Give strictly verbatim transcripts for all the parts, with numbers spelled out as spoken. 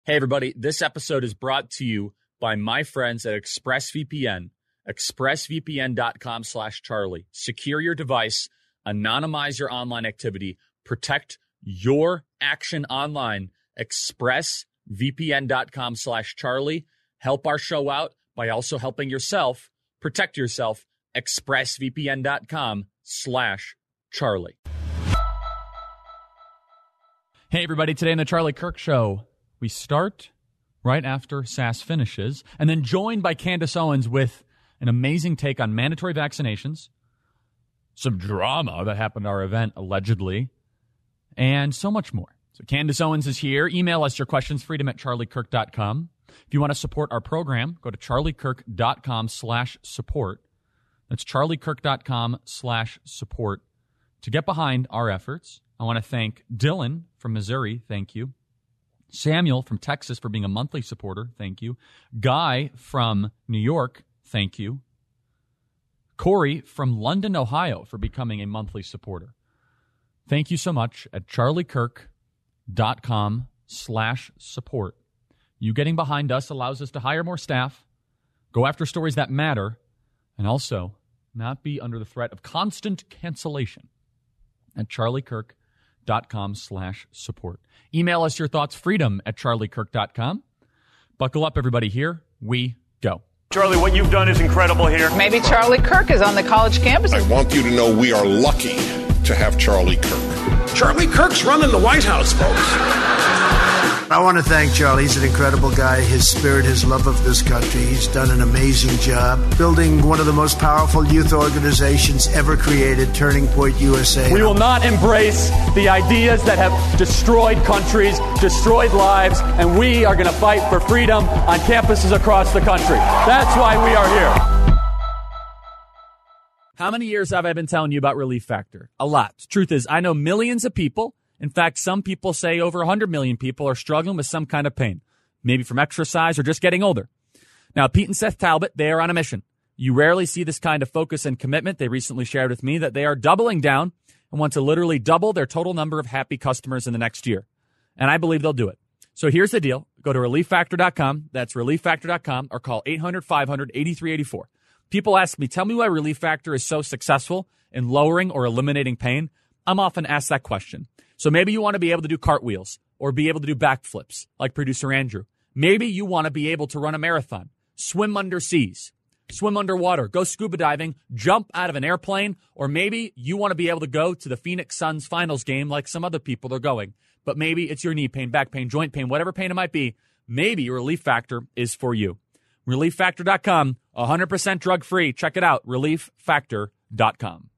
Hey, everybody. This episode is brought to you by my friends at ExpressVPN. ExpressVPN.com slash Charlie. Secure your device, anonymize your online activity, protect your action online. ExpressVPN.com slash Charlie. Help our show out by also helping yourself. Protect yourself. ExpressVPN.com slash Charlie. Hey, everybody. Today on the Charlie Kirk Show, we start right after S A S finishes, and then joined by Candace Owens with an amazing take on mandatory vaccinations, some drama that happened at our event, allegedly, and so much more. So Candace Owens is here. Email us your questions, freedom at charliekirk dot com. If you want to support our program, go to charliekirk.com slash support. That's charliekirk.com slash support to get behind our efforts. I want to thank Dylan from Missouri. Thank you. Samuel from Texas for being a monthly supporter. Thank you. Guy from New York. Thank you. Corey from London, Ohio for becoming a monthly supporter. Thank you so much at charliekirk.com slash support. You getting behind us allows us to hire more staff, go after stories that matter, and also not be under the threat of constant cancellation at charliekirk.com slash support. Email us your thoughts, freedom at charliekirk dot com. Buckle up, everybody. Here we go. Charlie, what you've done is incredible here. Maybe Charlie Kirk is on the college campus. I want you to know we are lucky to have Charlie Kirk. Charlie Kirk's running the White House, folks. I want to thank Charlie. He's an incredible guy. His spirit, his love of this country. He's done an amazing job building one of the most powerful youth organizations ever created, Turning Point U S A. We will not embrace the ideas that have destroyed countries, destroyed lives, and we are going to fight for freedom on campuses across the country. That's why we are here. How many years have I been telling you about Relief Factor? A lot. Truth is, I know millions of people. In fact, some people say over one hundred million people are struggling with some kind of pain, maybe from exercise or just getting older. Now, Pete and Seth Talbot, they are on a mission. You rarely see this kind of focus and commitment. They recently shared with me that they are doubling down and want to literally double their total number of happy customers in the next year. And I believe they'll do it. So here's the deal. Go to relief factor dot com. That's relief factor dot com, or call eight hundred, five hundred, eighty-three eighty-four. People ask me, tell me why Relief Factor is so successful in lowering or eliminating pain. I'm often asked that question. So maybe you want to be able to do cartwheels or be able to do backflips like producer Andrew. Maybe you want to be able to run a marathon, swim under seas, swim underwater, go scuba diving, jump out of an airplane, or maybe you want to be able to go to the Phoenix Suns finals game like some other people are going. But maybe it's your knee pain, back pain, joint pain, whatever pain it might be. Maybe Relief Factor is for you. relief factor dot com, one hundred percent drug-free. Check it out, relief factor dot com.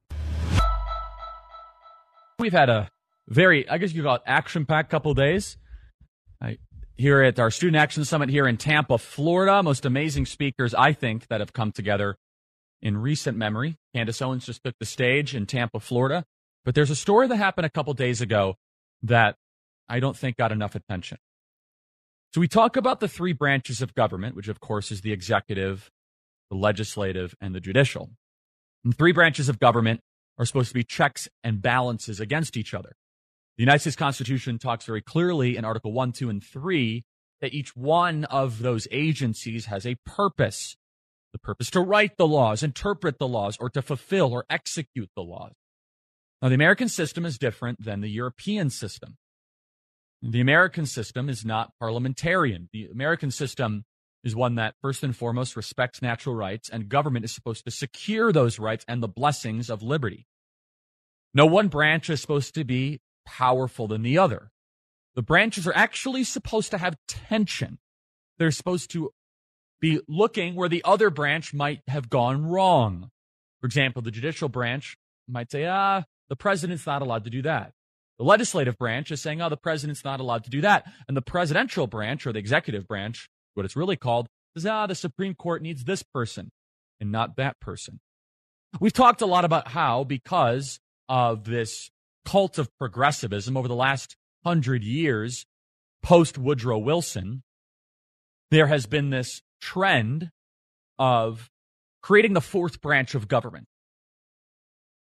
We've had a very, I guess you call it action-packed couple of days. I, here at our Student Action Summit here in Tampa, Florida. Most amazing speakers, I think, that have come together in recent memory. Candace Owens just took the stage in Tampa, Florida. But there's a story that happened a couple days ago that I don't think got enough attention. So we talk about the three branches of government, which, of course, is the executive, the legislative, and the judicial. And three branches of government are supposed to be checks and balances against each other. The United States Constitution talks very clearly in Article one, two, and three that each one of those agencies has a purpose. The purpose to write the laws, interpret the laws, or to fulfill or execute the laws. Now, the American system is different than the European system. The American system is not parliamentarian. The American system is one that first and foremost respects natural rights, and government is supposed to secure those rights and the blessings of liberty. No one branch is supposed to be powerful than the other. The branches are actually supposed to have tension. They're supposed to be looking where the other branch might have gone wrong. For example, the judicial branch might say, ah, the president's not allowed to do that. The legislative branch is saying, oh, the president's not allowed to do that. And the presidential branch, or the executive branch, what it's really called, says, ah, the Supreme Court needs this person and not that person. We've talked a lot about how, because of this cult of progressivism over the last hundred years, post Woodrow Wilson, there has been this trend of creating the fourth branch of government.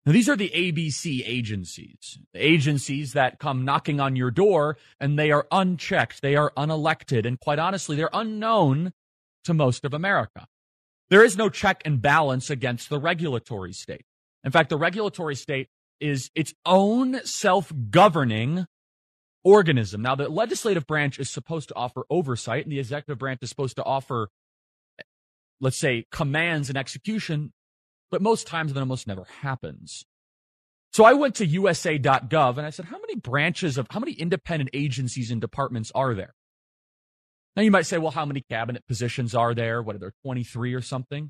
Now, these are the A B C agencies, the agencies that come knocking on your door, and they are unchecked, they are unelected, and quite honestly, they're unknown to most of America. There is no check and balance against the regulatory state. In fact, the regulatory state is its own self-governing organism. Now, the legislative branch is supposed to offer oversight, and the executive branch is supposed to offer, let's say, commands and execution, but most times that almost never happens. So I went to U S A dot gov and I said, how many branches of, how many independent agencies and departments are there? Now you might say, well, how many cabinet positions are there? What are there, twenty-three or something?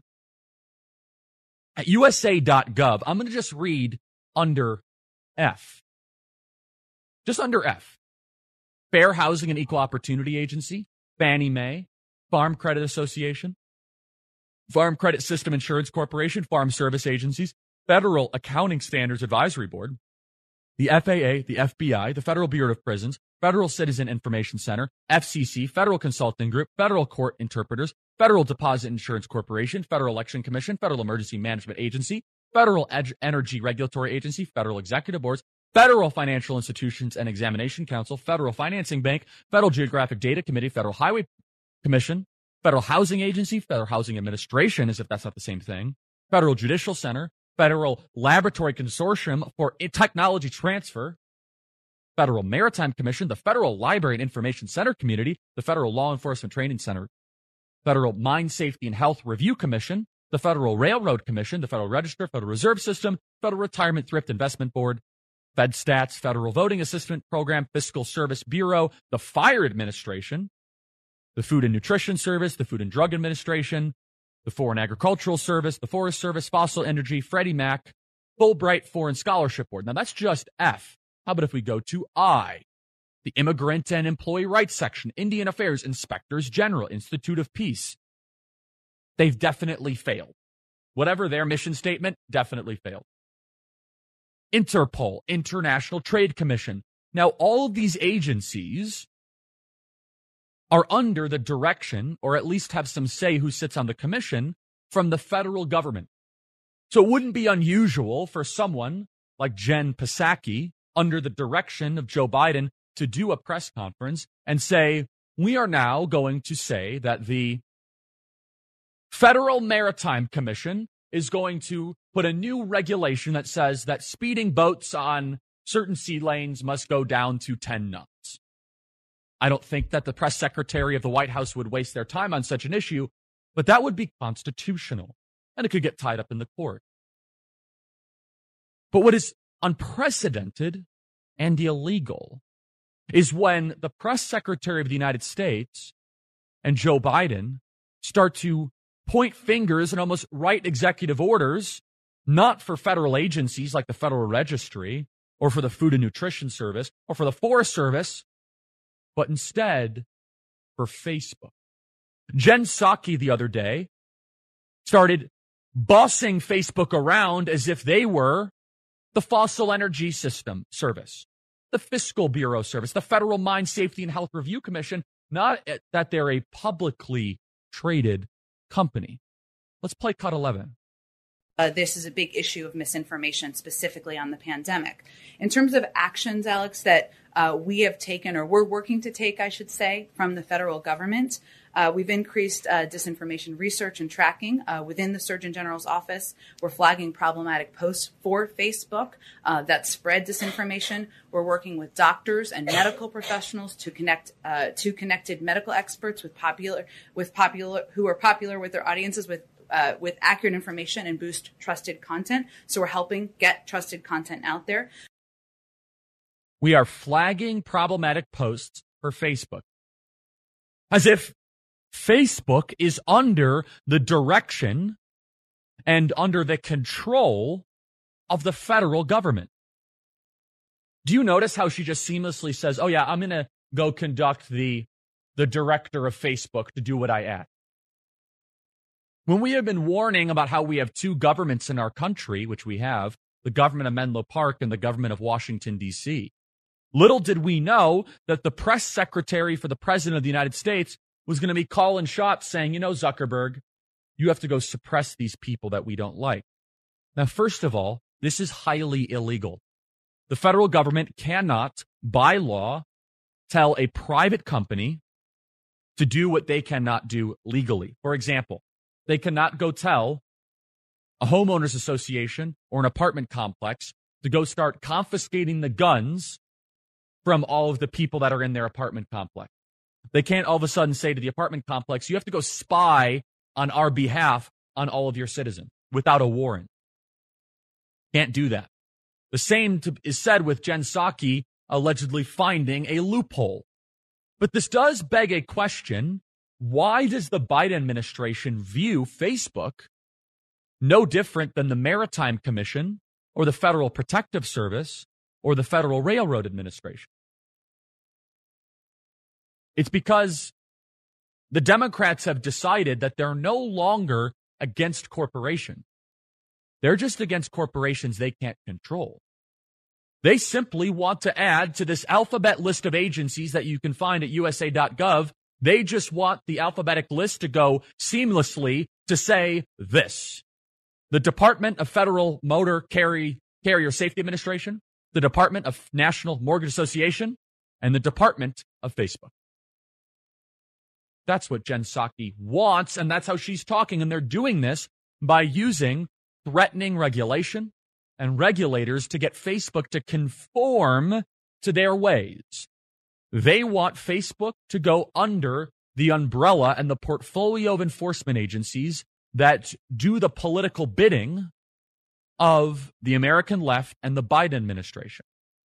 At U S A dot gov, I'm going to just read under F. Just under F. Fair Housing and Equal Opportunity Agency, Fannie Mae, Farm Credit Association, Farm Credit System Insurance Corporation, Farm Service Agencies, Federal Accounting Standards Advisory Board, the F A A, the F B I, the Federal Bureau of Prisons, Federal Citizen Information Center, F C C, Federal Consulting Group, Federal Court Interpreters, Federal Deposit Insurance Corporation, Federal Election Commission, Federal Emergency Management Agency, Federal Ed- Energy Regulatory Agency, Federal Executive Boards, Federal Financial Institutions and Examination Council, Federal Financing Bank, Federal Geographic Data Committee, Federal Highway Commission, Federal Housing Agency, Federal Housing Administration, as if that's not the same thing, Federal Judicial Center, Federal Laboratory Consortium for Technology Transfer, Federal Maritime Commission, the Federal Library and Information Center Community, the Federal Law Enforcement Training Center, Federal Mine Safety and Health Review Commission, the Federal Railroad Commission, the Federal Register, Federal Reserve System, Federal Retirement Thrift Investment Board, FedStats, Federal Voting Assistance Program, Fiscal Service Bureau, the Fire Administration, the Food and Nutrition Service, the Food and Drug Administration, the Foreign Agricultural Service, the Forest Service, Fossil Energy, Freddie Mac, Fulbright Foreign Scholarship Board. Now, that's just F. How about if we go to I? The Immigrant and Employee Rights Section, Indian Affairs, Inspectors General, Institute of Peace. They've definitely failed. Whatever their mission statement, definitely failed. Interpol, International Trade Commission. Now, all of these agencies are under the direction, or at least have some say who sits on the commission, from the federal government. So it wouldn't be unusual for someone like Jen Psaki, under the direction of Joe Biden, to do a press conference and say, we are now going to say that the Federal Maritime Commission is going to put a new regulation that says that speeding boats on certain sea lanes must go down to ten knots. I don't think that the press secretary of the White House would waste their time on such an issue, but that would be constitutional, and it could get tied up in the court. But what is unprecedented and illegal is when the press secretary of the United States and Joe Biden start to point fingers and almost write executive orders, not for federal agencies like the Federal Registry or for the Food and Nutrition Service or for the Forest Service, but instead for Facebook. Jen Psaki the other day started bossing Facebook around as if they were the Fossil Energy System Service, the Fiscal Bureau Service, the Federal Mine Safety and Health Review Commission, not that they're a publicly traded company. Let's play cut eleven. Uh, this is a big issue of misinformation, specifically on the pandemic. In terms of actions, Alex, that uh, we have taken, or we're working to take, I should say, from the federal government, uh, we've increased uh, disinformation research and tracking uh, within the Surgeon General's office. We're flagging problematic posts for Facebook uh, that spread disinformation. We're working with doctors and medical professionals to connect uh, to connected medical experts with popular with popular who are popular with their audiences with. Uh, with accurate information and boost trusted content. So we're helping get trusted content out there. We are flagging problematic posts for Facebook. As if Facebook is under the direction and under the control of the federal government. Do you notice how she just seamlessly says, oh yeah, I'm going to go conduct the, the director of Facebook to do what I ask? When we have been warning about how we have two governments in our country, which we have, the government of Menlo Park and the government of Washington, D C, little did we know that the press secretary for the president of the United States was going to be calling shots saying, you know, Zuckerberg, you have to go suppress these people that we don't like. Now, first of all, This is highly illegal. The federal government cannot, by law, tell a private company to do what they cannot do legally. For example, they cannot go tell a homeowners association or an apartment complex to go start confiscating the guns from all of the people that are in their apartment complex. They can't all of a sudden say to the apartment complex, you have to go spy on our behalf on all of your citizens without a warrant. Can't do that. The same to, is said with Jen Psaki allegedly finding a loophole. But this does beg a question. Why does the Biden administration view Facebook no different than the Maritime Commission or the Federal Protective Service or the Federal Railroad Administration? It's because the Democrats have decided that they're no longer against corporations. They're just against corporations they can't control. They simply want to add to this alphabet list of agencies that you can find at U S A dot gov. They just want the alphabetic list to go seamlessly to say this. The Department of Federal Motor Carry, Carrier Safety Administration, the Department of National Mortgage Association, and the Department of Facebook. That's what Jen Psaki wants, and that's how she's talking. And they're doing this by using threatening regulation and regulators to get Facebook to conform to their ways. They want Facebook to go under the umbrella and the portfolio of enforcement agencies that do the political bidding of the American left and the Biden administration.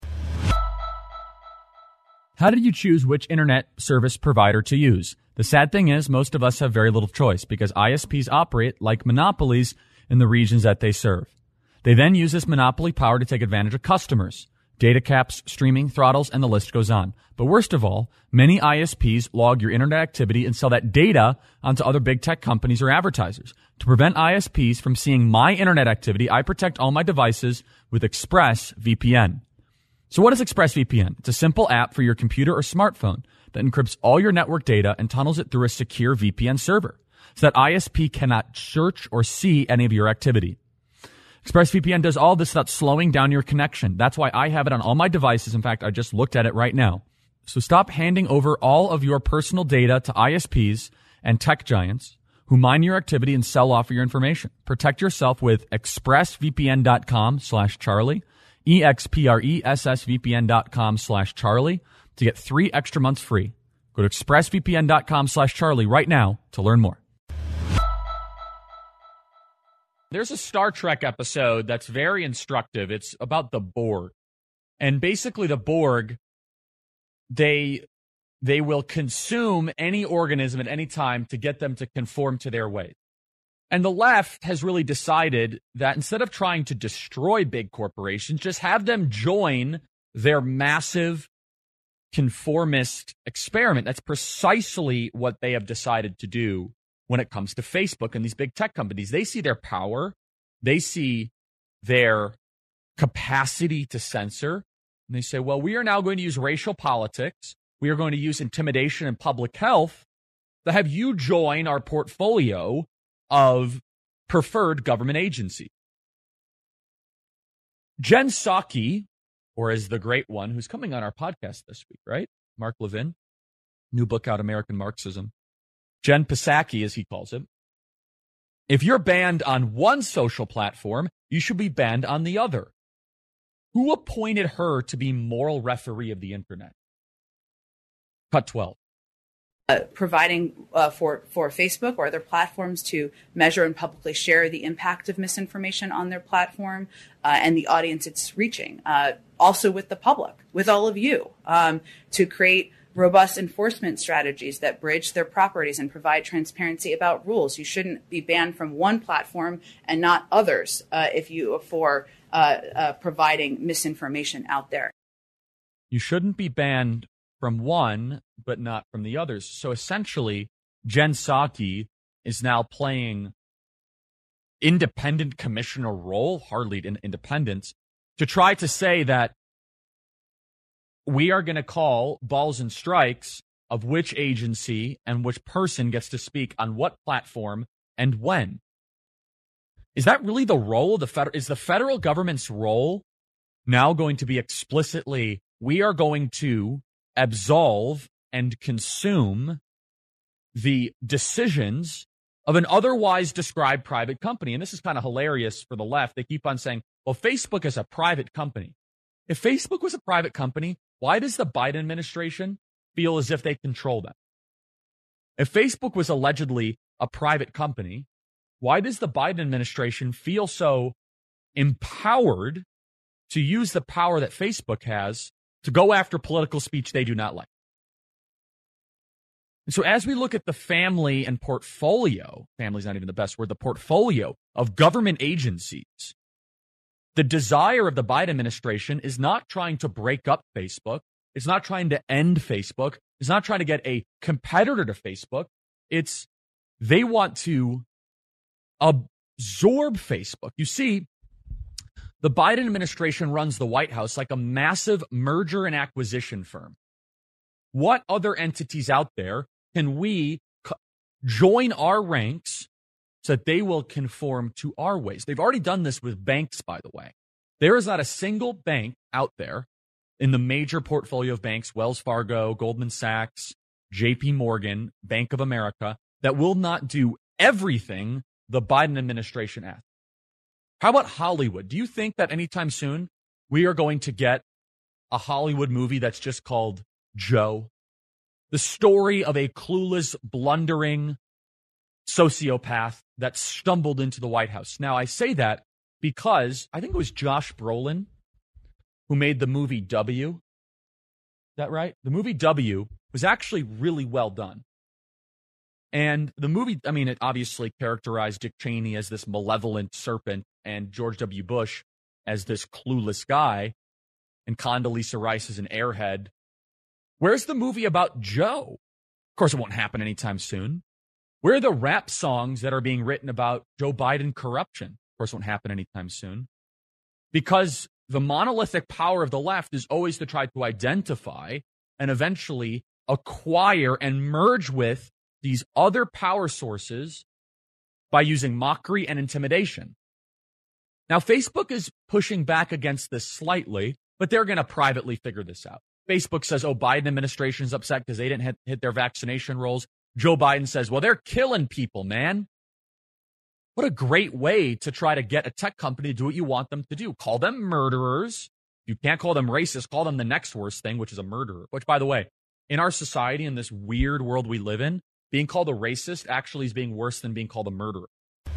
How did you choose which internet service provider to use? The sad thing is most of us have very little choice because I S Ps operate like monopolies in the regions that they serve. They then use this monopoly power to take advantage of customers. Data caps, streaming, throttles, and the list goes on. But worst of all, many I S Ps log your internet activity and sell that data onto other big tech companies or advertisers. To prevent I S Ps from seeing my internet activity, I protect all my devices with ExpressVPN. So what is ExpressVPN? It's a simple app for your computer or smartphone that encrypts all your network data and tunnels it through a secure V P N server so that I S P cannot search or see any of your activity. ExpressVPN does all this without slowing down your connection. That's why I have it on all my devices. In fact, I just looked at it right now. So stop handing over all of your personal data to I S Ps and tech giants who mine your activity and sell off your information. Protect yourself with expressvpn.com slash Charlie, E-X-P-R-E-S-S-V-P-N.com slash Charlie to get three extra months free. Go to expressvpn.com slash Charlie right now to learn more. There's a Star Trek episode that's very instructive. It's about the Borg. And basically the Borg, they they will consume any organism at any time to get them to conform to their ways. And the left has really decided that instead of trying to destroy big corporations, just have them join their massive conformist experiment. That's precisely what they have decided to do when it comes to Facebook and these big tech companies. They see their power. They see their capacity to censor. And they say, well, we are now going to use racial politics. We are going to use intimidation and public health to have you join our portfolio of preferred government agency. Jen Psaki, or as the great one, who's coming on our podcast this week, right? Mark Levin, new book out, American Marxism. Jen Psaki, as he calls it. If you're banned on one social platform, you should be banned on the other. Who appointed her to be moral referee of the internet? Cut twelve. Uh, providing uh, for, for Facebook or other platforms to measure and publicly share the impact of misinformation on their platform uh, and the audience it's reaching. Uh, also with the public, with all of you, um, to create robust enforcement strategies that bridge their properties and provide transparency about rules. You shouldn't be banned from one platform and not others uh, if you for uh, uh, providing misinformation out there. You shouldn't be banned from one, but not from the others. So essentially, Jen Psaki is now playing independent commissioner role, hardly in independence, to try to say that we are going to call balls and strikes of which agency and which person gets to speak on what platform and when. Is that really the role of the federal? Is the federal government's role now going to be explicitly, we are going to absolve and consume the decisions of an otherwise described private company? And this is kind of hilarious for the left. They keep on saying, well, Facebook is a private company. If Facebook was a private company, why does the Biden administration feel as if they control them? If Facebook was allegedly a private company, why does the Biden administration feel so empowered to use the power that Facebook has to go after political speech they do not like? And so as we look at the family and portfolio, family's not even the best word, the portfolio of government agencies, the desire of the Biden administration is not trying to break up Facebook. It's not trying to end Facebook. It's not trying to get a competitor to Facebook. It's they want to absorb Facebook. You see, the Biden administration runs the White House like a massive merger and acquisition firm. What other entities out there can we co- join our ranks so that they will conform to our ways? They've already done this with banks, by the way. There is not a single bank out there in the major portfolio of banks, Wells Fargo, Goldman Sachs, J P Morgan, Bank of America, that will not do everything the Biden administration asks. How about Hollywood? Do you think that anytime soon we are going to get a Hollywood movie that's just called Joe? The story of a clueless, blundering sociopath that stumbled into the White House. Now, I say that because I think it was Josh Brolin who made the movie W. Is that right? The movie W was actually really well done. And the movie, I mean, it obviously characterized Dick Cheney as this malevolent serpent and George W. Bush as this clueless guy and Condoleezza Rice as an airhead. Where's the movie about Joe? Of course, it won't happen anytime soon. Where are the rap songs that are being written about Joe Biden corruption? Of course, it won't happen anytime soon. Because the monolithic power of the left is always to try to identify and eventually acquire and merge with these other power sources by using mockery and intimidation. Now, Facebook is pushing back against this slightly, but they're going to privately figure this out. Facebook says, oh, Biden administration is upset because they didn't hit, hit their vaccination rolls. Joe Biden says, well, they're killing people, man. What a great way to try to get a tech company to do what you want them to do. Call them murderers. You can't call them racist. Call them the next worst thing, which is a murderer. Which, by the way, in our society, in this weird world we live in, being called a racist actually is being worse than being called a murderer.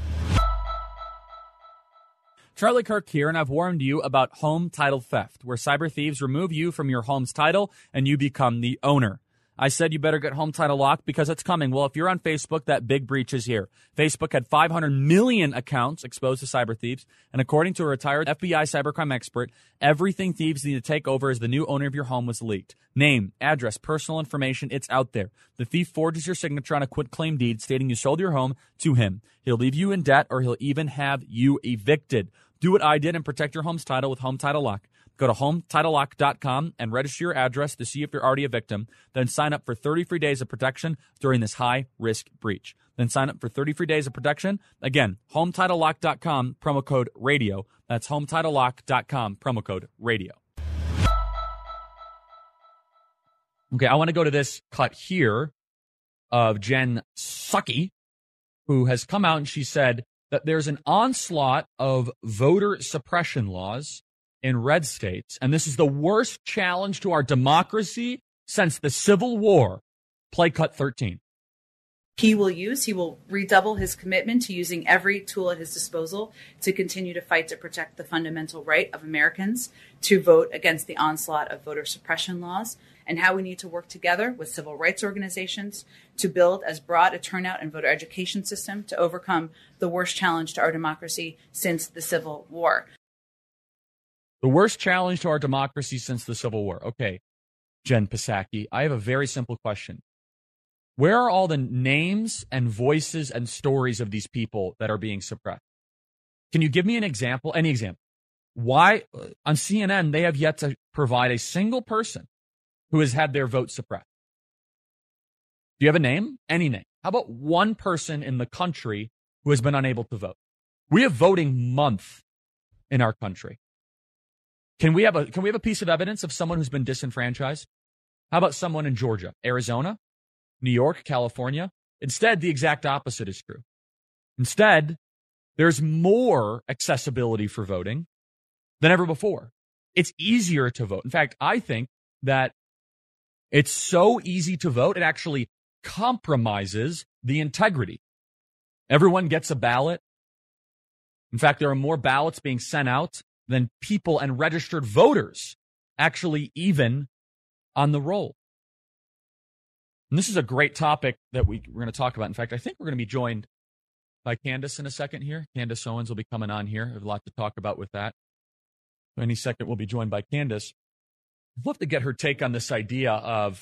Charlie Kirk here, and I've warned you about home title theft, where cyber thieves remove you from your home's title and you become the owner. I said you better get Home Title Lock because it's coming. Well, if you're on Facebook, that big breach is here. Facebook had five hundred million accounts exposed to cyber thieves, and according to a retired F B I cybercrime expert, everything thieves need to take over as the new owner of your home was leaked. Name, address, personal information, it's out there. The thief forges your signature on a quitclaim deed stating you sold your home to him. He'll leave you in debt or he'll even have you evicted. Do what I did and protect your home's title with Home Title Lock. Go to home title lock dot com and register your address to see if you're already a victim. Then sign up for thirty free days of protection during this high-risk breach. Then sign up for thirty free days of protection. Again, home title lock dot com, promo code radio. That's home title lock dot com, promo code radio. Okay, I want to go to this cut here of Jen Psaki, who has come out and she said that there's an onslaught of voter suppression laws in red states, and this is the worst challenge to our democracy since the Civil War. Play cut thirteen. He will use, he will redouble his commitment to using every tool at his disposal to continue to fight to protect the fundamental right of Americans to vote against the onslaught of voter suppression laws, and how we need to work together with civil rights organizations to build as broad a turnout and voter education system to overcome the worst challenge to our democracy since the Civil War. The worst challenge to our democracy since the Civil War. Okay, Jen Psaki, I have a very simple question. Where are all the names and voices and stories of these people that are being suppressed? Can you give me an example, any example? Why, on C N N, they have yet to provide a single person who has had their vote suppressed? Do you have a name? Any name? How about one person in the country who has been unable to vote? We have voting month in our country. Can we have a can we have a piece of evidence of someone who's been disenfranchised? How about someone in Georgia, Arizona, New York, California? Instead, the exact opposite is true. Instead, there's more accessibility for voting than ever before. It's easier to vote. In fact, I think that it's so easy to vote, it actually compromises the integrity. Everyone gets a ballot. In fact, there are more ballots being sent out than people and registered voters actually even on the roll. And this is a great topic that we, we're going to talk about. In fact, I think we're going to be joined by Candace in a second here. Candace Owens will be coming on here. I have a lot to talk about with that. So any second, we'll be joined by Candace. I'd love to get her take on this idea of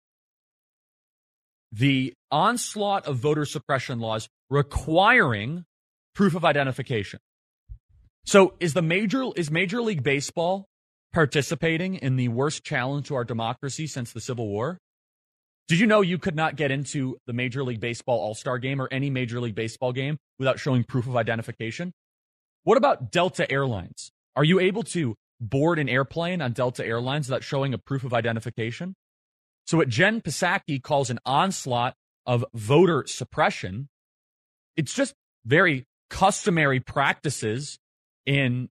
the onslaught of voter suppression laws requiring proof of identification. So is the major is Major League Baseball participating in the worst challenge to our democracy since the Civil War? Did you know you could not get into the Major League Baseball All-Star game or any Major League Baseball game without showing proof of identification? What about Delta Airlines? Are you able to board an airplane on Delta Airlines without showing a proof of identification? So what Jen Psaki calls an onslaught of voter suppression, it's just very customary practices in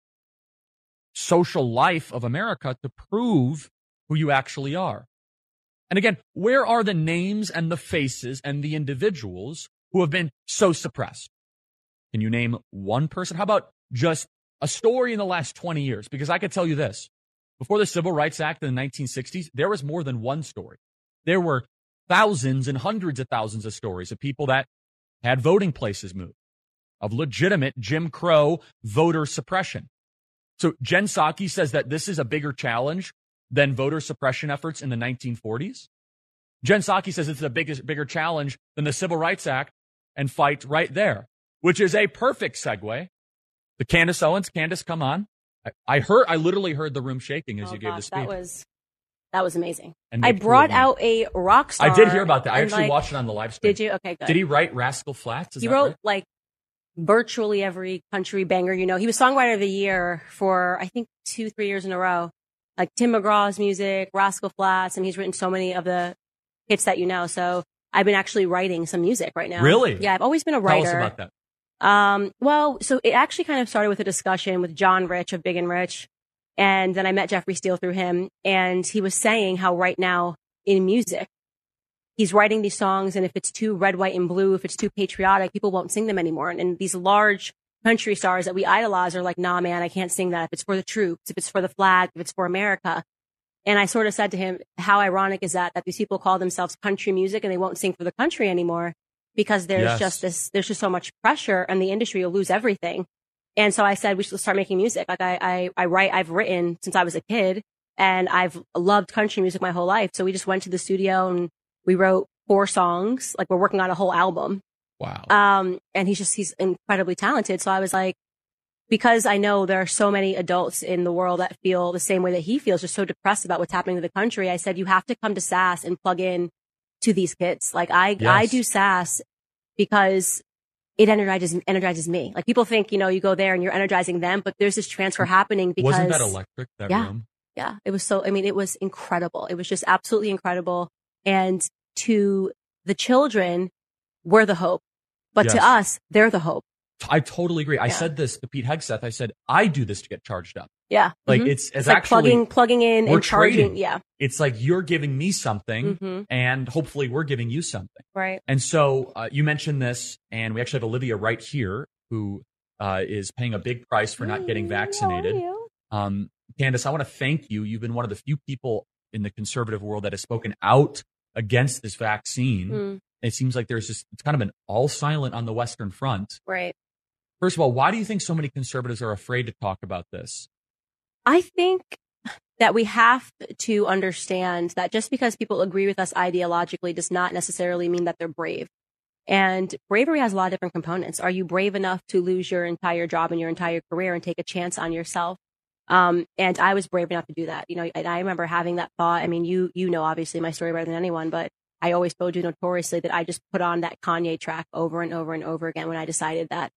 social life of America to prove who you actually are. And again, where are the names and the faces and the individuals who have been so suppressed? Can you name one person? How about just a story in the last twenty years? Because I could tell you this. Before the Civil Rights Act in the nineteen sixties, there was more than one story. There were thousands and hundreds of thousands of stories of people that had voting places moved, of legitimate Jim Crow voter suppression. So Jen Psaki says that this is a bigger challenge than voter suppression efforts in the nineteen forties. Jen Psaki says it's a biggest, bigger challenge than the Civil Rights Act and fight right there, which is a perfect segue to Candace Owens. Candace, come on. I, I heard, I literally heard the room shaking as oh, you gave gosh, the speech. That was, that was amazing. And I brought out a rock star. I did hear about that. I actually like, watched it on the live stream. Did you? Okay, good. Did he write Rascal Flatts? Is he that wrote right? like virtually every country banger, you know. He was Songwriter of the Year for, I think, two, three years in a row. Like Tim McGraw's music, Rascal Flatts, and he's written so many of the hits that you know. So I've been actually writing some music right now. Really? Yeah, I've always been a writer. Tell us about that. Um, well, so it actually kind of started with a discussion with John Rich of Big and Rich. And then I met Jeffrey Steele through him. And he was saying how right now in music, he's writing these songs. And if it's too red, white, and blue, if it's too patriotic, people won't sing them anymore. And, and these large country stars that we idolize are like, nah, man, I can't sing that. If it's for the troops, if it's for the flag, if it's for America. And I sort of said to him, how ironic is that, that these people call themselves country music and they won't sing for the country anymore because there's Yes. just this, there's just so much pressure and the industry will lose everything. And so I said, we should start making music. Like I, I, I write, I've written since I was a kid and I've loved country music my whole life. So we just went to the studio and we wrote four songs. Like we're working on a whole album. Wow. Um, and he's just, he's incredibly talented. So I was like, because I know there are so many adults in the world that feel the same way that he feels, just so depressed about what's happening to the country. I said, you have to come to S A S and plug in to these kids. Like I, Yes. I do S A S because it energizes, energizes me. Like people think, you know, you go there and you're energizing them, but there's this transfer happening because. Wasn't that electric, that yeah, room? Yeah. It was so, I mean, it was incredible. It was just absolutely incredible. And to the children, we're the hope. But Yes. to us, they're the hope. I totally agree. I Yeah. said this to Pete Hegseth. I said, I do this to get charged up. Yeah. Like Mhm. it's, it's, It's like actually, plugging, plugging in we're and charging. trading. Yeah. It's like you're giving me something Mhm. and hopefully we're giving you something. Right. And so uh, you mentioned this, and we actually have Olivia right here who uh, is paying a big price for not getting vaccinated. How are you? Um, Candace, I want to thank you. You've been one of the few people in the conservative world that has spoken out against this vaccine. Mm. It seems like there's just, it's kind of an all silent on the Western Front. Right. First of all, why do you think so many conservatives are afraid to talk about this? I think that we have to understand that just because people agree with us ideologically does not necessarily mean that they're brave. And bravery has a lot of different components. Are you brave enough to lose your entire job and your entire career and take a chance on yourself? Um, and I was brave enough to do that. You know, and I remember having that thought. I mean, you, you know, obviously my story better than anyone, but I always told you notoriously that I just put on that Kanye track over and over and over again when I decided that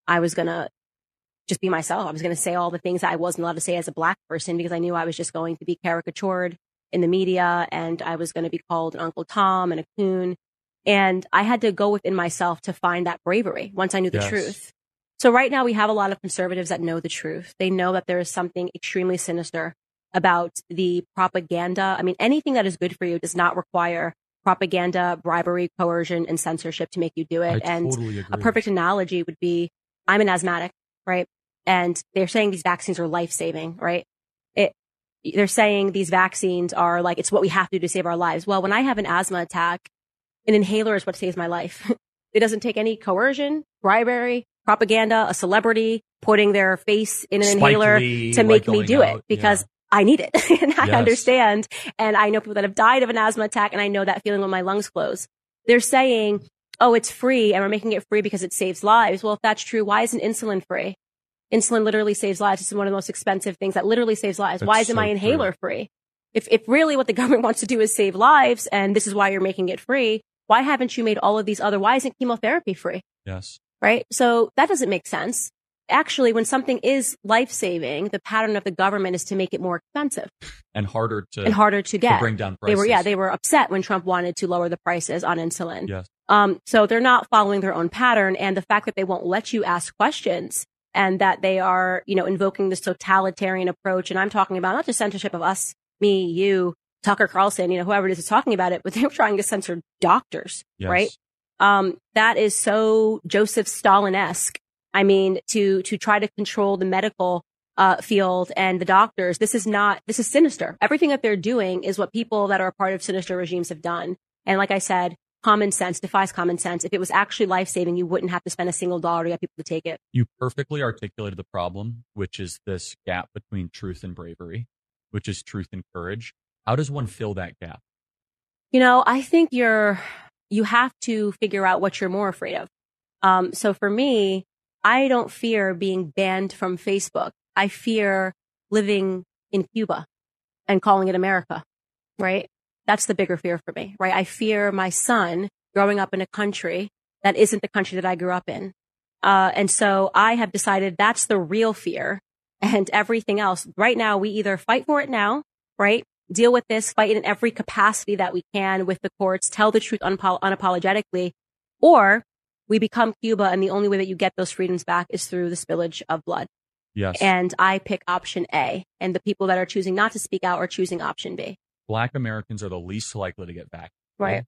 I was going to just be myself. I was going to say all the things that I wasn't allowed to say as a Black person because I knew I was just going to be caricatured in the media and I was going to be called an Uncle Tom and a coon. And I had to go within myself to find that bravery once I knew the Yes. truth. So right now we have a lot of conservatives that know the truth. They know that there is something extremely sinister about the propaganda. I mean, anything that is good for you does not require propaganda, bribery, coercion, and censorship to make you do it. I and totally agree. a perfect analogy would be, I'm an asthmatic, right? And they're saying these vaccines are life-saving, right? It, they're saying these vaccines are like, it's what we have to do to save our lives. Well, when I have an asthma attack, an inhaler is what saves my life. It doesn't take any coercion, bribery, propaganda, a celebrity putting their face in an Spike inhaler Lee, to make like, me do going it out. because Yeah. I need it. And I Yes. understand. And I know people that have died of an asthma attack and I know that feeling when my lungs close. They're saying, oh, it's free and we're making it free because it saves lives. Well, if that's true, why isn't insulin free? Insulin literally saves lives. It's one of the most expensive things that literally saves lives. That's Why isn't so my inhaler true. free? If, if really what the government wants to do is save lives and this is why you're making it free, why haven't you made all of these other, why isn't chemotherapy free? Yes. Right? So that doesn't make sense. Actually, when something is life-saving, the pattern of the government is to make it more expensive And harder to and harder to get. bring down They prices. were, yeah, they were upset when Trump wanted to lower the prices on insulin. Yes. Um, so they're not following their own pattern. And the fact that they won't let you ask questions and that they are, you know, invoking this totalitarian approach. And I'm talking about not just censorship of us, me, you, Tucker Carlson, you know, whoever it is is talking about it, but they're trying to censor doctors, Yes. right? Um, that is so Joseph Stalin-esque. I mean, to, to try to control the medical, uh, field and the doctors. This is not, this is sinister. Everything that they're doing is what people that are a part of sinister regimes have done. And like I said, common sense defies common sense. If it was actually life-saving, you wouldn't have to spend a single dollar to get people to take it. You perfectly articulated the problem, which is this gap between truth and bravery, which is truth and courage. How does one fill that gap? You know, I think you're, you have to figure out what you're more afraid of. Um, so for me, I don't fear being banned from Facebook. I fear living in Cuba and calling it America, right? That's the bigger fear for me, right? I fear my son growing up in a country that isn't the country that I grew up in. Uh, and so I have decided that's the real fear and everything else. Right now, we either fight for it now, right? Deal with this, fight in every capacity that we can with the courts, tell the truth unpo- unapologetically, or we become Cuba, and the only way that you get those freedoms back is through the spillage of blood. Yes. And I pick option A, and the people that are choosing not to speak out are choosing option B. Black Americans are the least likely to get back. Right.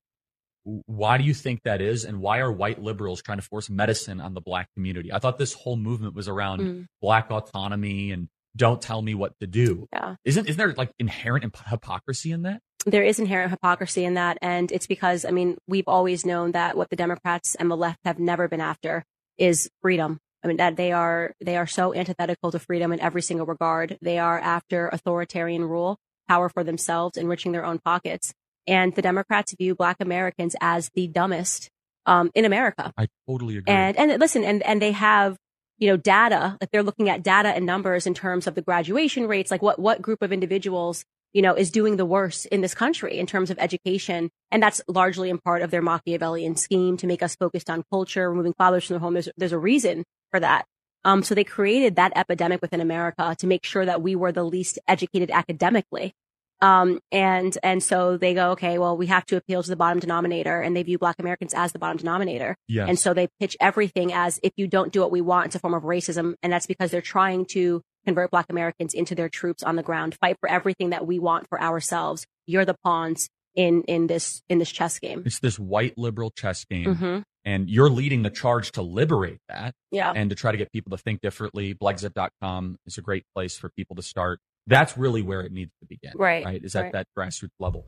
Why do you think that is? And why are white liberals trying to force medicine on the Black community? I thought this whole movement was around Mm. Black autonomy and don't tell me what to do. Yeah. Isn't, isn't there like inherent imp- hypocrisy in that? There is inherent hypocrisy in that. And it's because, I mean, we've always known that what the Democrats and the left have never been after is freedom. I mean, that they are, they are so antithetical to freedom in every single regard. They are after authoritarian rule, power for themselves, enriching their own pockets. And the Democrats view Black Americans as the dumbest, um, in America. I totally agree. And, and listen, and, and they have, you know, data, like they're looking at data and numbers in terms of the graduation rates, like what, what group of individuals, you know, is doing the worst in this country in terms of education. And that's largely in part of their Machiavellian scheme to make us focused on culture, removing fathers from their home. There's, there's a reason for that. Um, so they created that epidemic within America to make sure that we were the least educated academically. Um, and, and so they go, okay, well, we have to appeal to the bottom denominator, and they view Black Americans as the bottom denominator. Yes. And so they pitch everything as if you don't do what we want, it's a form of racism. And that's because they're trying to convert Black Americans into their troops on the ground, fight for everything that we want for ourselves. You're the pawns in, in this, in this chess game. It's this white liberal chess game. Mm-hmm. And you're leading the charge to liberate that. Yeah. And to try to get people to think differently. Blexit dot com is a great place for people to start. That's really where it needs to begin. Right. Right. Is at right. that grassroots level.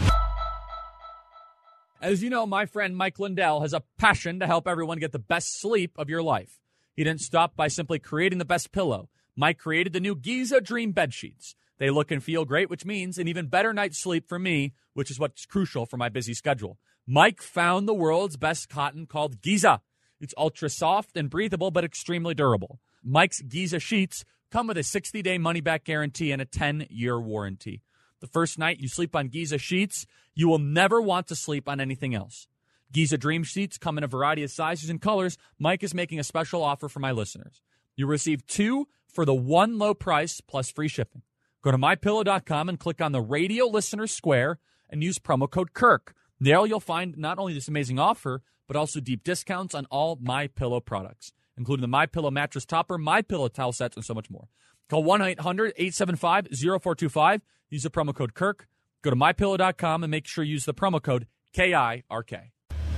As you know, my friend Mike Lindell has a passion to help everyone get the best sleep of your life. He didn't stop by simply creating the best pillow. Mike created the new Giza Dream Bed Sheets. They look and feel great, which means an even better night's sleep for me, which is what's crucial for my busy schedule. Mike found the world's best cotton called Giza. It's ultra soft and breathable, but extremely durable. Mike's Giza sheets come with a sixty-day money-back guarantee and a ten-year warranty. The first night you sleep on Giza sheets, you will never want to sleep on anything else. Giza Dream Sheets come in a variety of sizes and colors. Mike is making a special offer for my listeners. You receive two for the one low price plus free shipping. Go to my pillow dot com and click on the radio listener square and use promo code Kirk. There you'll find not only this amazing offer, but also deep discounts on all MyPillow products, including the MyPillow mattress topper, MyPillow towel sets, and so much more. Call one eight hundred eight seven five zero four two five. Use the promo code Kirk. Go to my pillow dot com and make sure you use the promo code K I R K.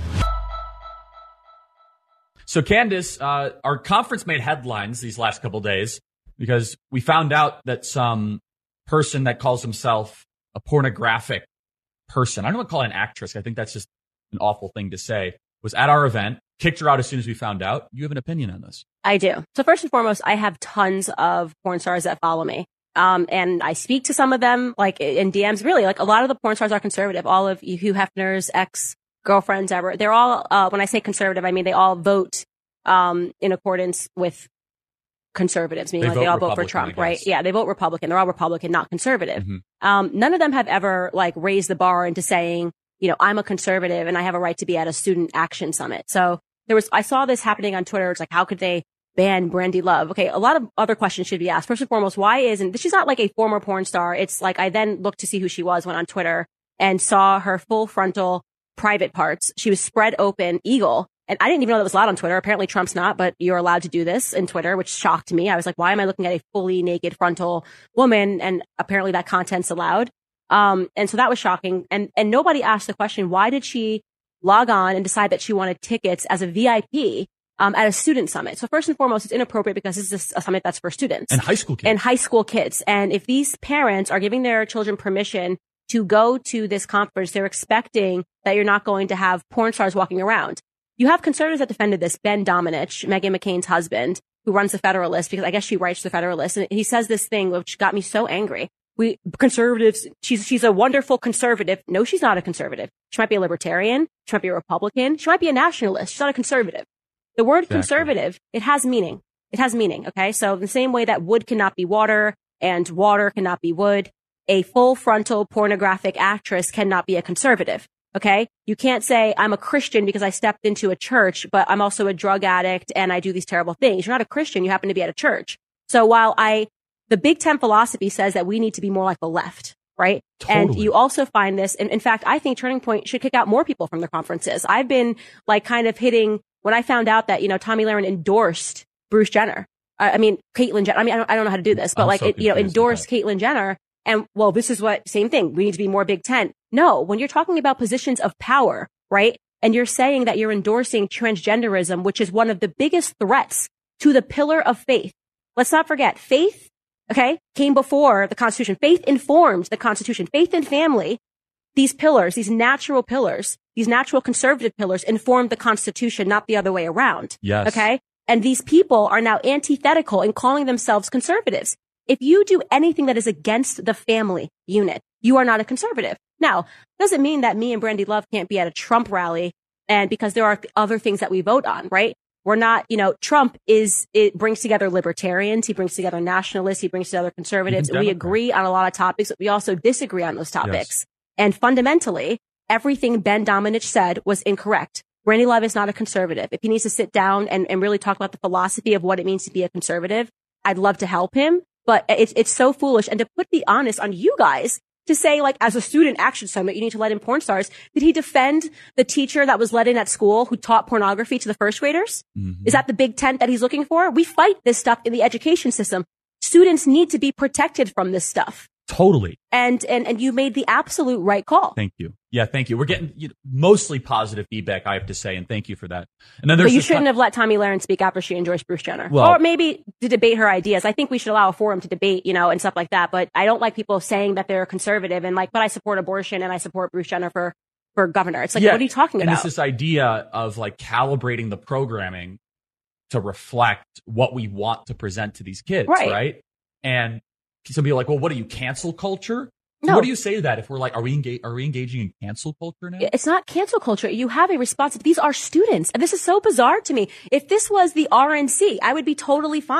So, Candace, uh, our conference made headlines these last couple days because we found out that some person that calls himself a pornographic person, I don't want to call it an actress, I think that's just an awful thing to say, was at our event, kicked her out as soon as we found out. You have an opinion on this? I do. So first and foremost, I have tons of porn stars that follow me. Um, and I speak to some of them, like in D Ms. Really, like a lot of the porn stars are conservative. All of Hugh Hefner's ex-girlfriends ever. They're all, uh, when I say conservative, I mean they all vote um, in accordance with conservatives, meaning they, like they all vote for Republican, Trump, right? Yeah, they vote Republican. They're all Republican, not conservative. Mm-hmm. Um, none of them have ever like raised the bar into saying, you know, I'm a conservative and I have a right to be at a student action summit. So there was, I saw this happening on Twitter. It's like, how could they ban Brandy Love? Okay, a lot of other questions should be asked. First and foremost, why isn't, she's not like a former porn star. It's like, I then looked to see who she was, went on Twitter and saw her full frontal private parts. She was spread open, eagle. And I didn't even know that was allowed on Twitter. Apparently Trump's not, but you're allowed to do this in Twitter, which shocked me. I was like, why am I looking at a fully naked frontal woman? And apparently that content's allowed. Um, and so that was shocking. And, and nobody asked the question, why did she log on and decide that she wanted tickets as a V I P, um, at a student summit? So first and foremost, it's inappropriate because this is a summit that's for students. And high school kids. And high school kids. And if these parents are giving their children permission to go to this conference, they're expecting that you're not going to have porn stars walking around. You have conservatives that defended this. Ben Domenech, Meghan McCain's husband, who runs the Federalist, because I guess she writes the Federalist, and he says this thing which got me so angry. We conservatives, she's she's a wonderful conservative. No, she's not a conservative. She might be a libertarian. She might be a Republican. She might be a nationalist. She's not a conservative. The word exactly. conservative, it has meaning. It has meaning. Okay, so the same way that wood cannot be water and water cannot be wood, a full frontal pornographic actress cannot be a conservative. Okay. You can't say I'm a Christian because I stepped into a church, but I'm also a drug addict and I do these terrible things. You're not a Christian. You happen to be at a church. So while I, the Big Ten philosophy says that we need to be more like the left, right? Totally. And you also find this. And in fact, I think Turning Point should kick out more people from their conferences. I've been like kind of hitting when I found out that, you know, Tomi Lahren endorsed Bruce Jenner. I, I mean, Caitlyn Jenner. I mean, I don't, I don't know how to do this, but I'm like, so it, you know, endorsed Caitlyn Jenner. And well, this is what, same thing. We need to be more Big Ten. No, when you're talking about positions of power, right? And you're saying that you're endorsing transgenderism, which is one of the biggest threats to the pillar of faith. Let's not forget, faith, okay, came before the Constitution. Faith informed the Constitution. Faith and family, these pillars, these natural pillars, these natural conservative pillars informed the Constitution, not the other way around. Yes. Okay? And these people are now antithetical in calling themselves conservatives. If you do anything that is against the family unit, you are not a conservative. Now, doesn't mean that me and Brandy Love can't be at a Trump rally, and because there are other things that we vote on, right? We're not, you know, Trump is, it brings together libertarians, he brings together nationalists, he brings together conservatives. We agree on a lot of topics, but we also disagree on those topics. Yes. And fundamentally, everything Ben Domenech said was incorrect. Brandy Love is not a conservative. If he needs to sit down and, and really talk about the philosophy of what it means to be a conservative, I'd love to help him. But it's, it's so foolish. And to put the onus on you guys to say, like, as a student action summit, you need to let in porn stars. Did he defend the teacher that was let in at school who taught pornography to the first graders? Mm-hmm. Is that the big tent that he's looking for? We fight this stuff in the education system. Students need to be protected from this stuff. Totally. And, and, and you made the absolute right call. Thank you. Yeah, thank you. We're getting you know, mostly positive feedback, I have to say, and thank you for that. And then there's but you shouldn't have let Tomi Lahren speak after she endorsed Bruce Jenner. Well, or maybe to debate her ideas. I think we should allow a forum to debate, you know, and stuff like that. But I don't like people saying that they're conservative and like, but I support abortion and I support Bruce Jenner for, for governor. It's like, yeah, what are you talking and about? And it's this idea of like calibrating the programming to reflect what we want to present to these kids, right? right? And some people are like, well, what are you, cancel culture? No. What do you say to that? If we're like, are we engage, are we engaging in cancel culture now? It's not cancel culture. You have a responsibility. These are students. And this is so bizarre to me. If this was the R N C, I would be totally fine.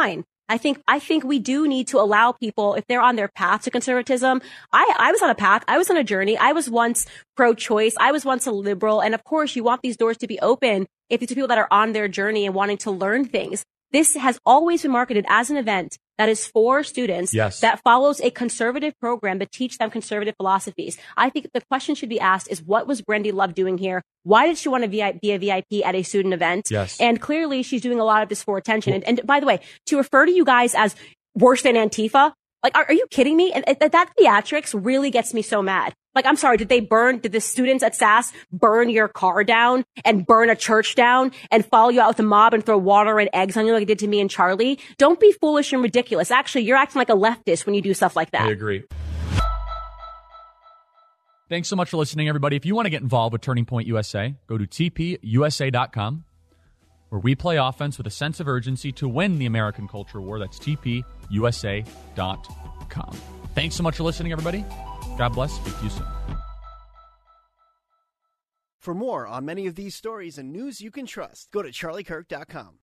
I think, I think we do need to allow people, if they're on their path to conservatism. I, I was on a path. I was on a journey. I was once pro-choice. I was once a liberal. And of course, you want these doors to be open if it's people that are on their journey and wanting to learn things. This has always been marketed as an event that is for students, yes, that follows a conservative program to teach them conservative philosophies. I think the question should be asked is, what was Brandy Love doing here? Why did she want to be a V I P at a student event? Yes. And clearly she's doing a lot of this for attention. And, and by the way, to refer to you guys as worse than Antifa, like, are, are you kidding me? And, and that theatrics really gets me so mad. Like, I'm sorry, did they burn, did the students at S A S burn your car down and burn a church down and follow you out with a mob and throw water and eggs on you like they did to me and Charlie? Don't be foolish and ridiculous. Actually, you're acting like a leftist when you do stuff like that. I agree. Thanks so much for listening, everybody. If you want to get involved with Turning Point U S A, go to T P U S A dot com, where we play offense with a sense of urgency to win the American culture war. That's T P U S A dot com. Thanks so much for listening, everybody. God bless. Speak to you soon. For more on many of these stories and news you can trust, go to charlie kirk dot com.